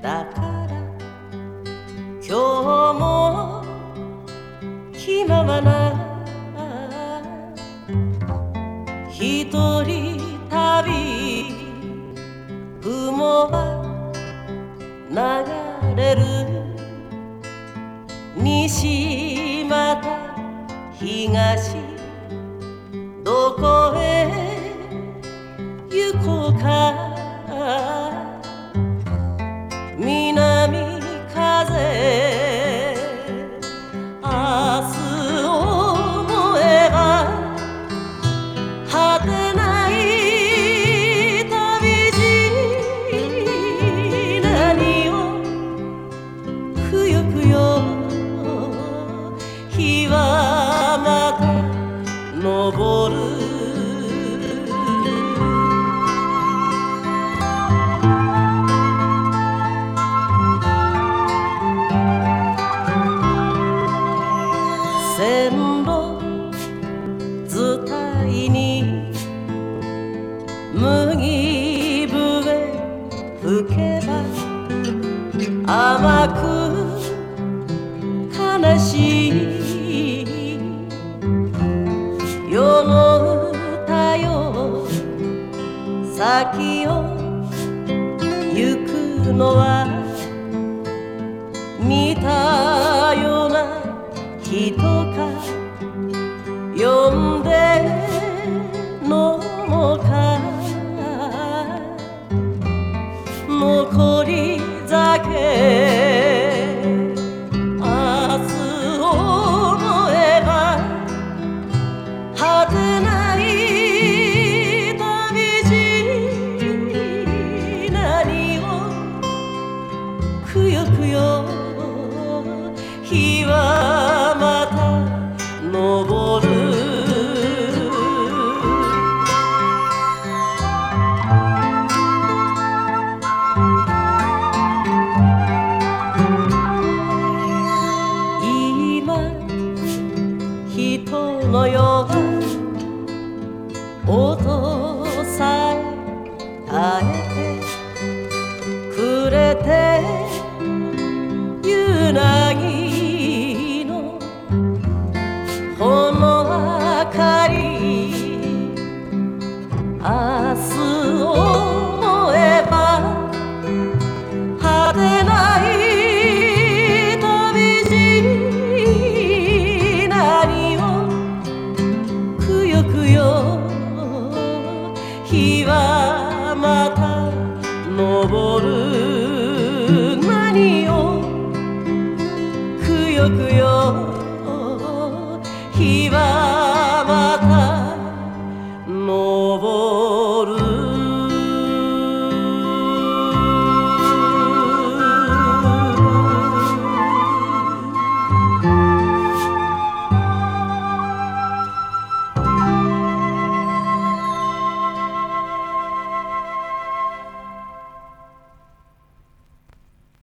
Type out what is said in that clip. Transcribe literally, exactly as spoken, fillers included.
だから今日も気ままな一人旅雲は流れる西また東どこへ行こうか南風明日思えば果てない旅路何をくよくよ日はまた昇る線路伝いに麦笛吹けば甘く悲しい世の歌よ先を行くのは似たような人か呼んで飲もうか残り酒明日思えば果てない旅路何をくよくよ日はまた昇る今人のような音さえ耐えてくれて夕凪のほの明かり明日思えば果てない旅路何をくよくよ日はまた昇る何をくよくよ日は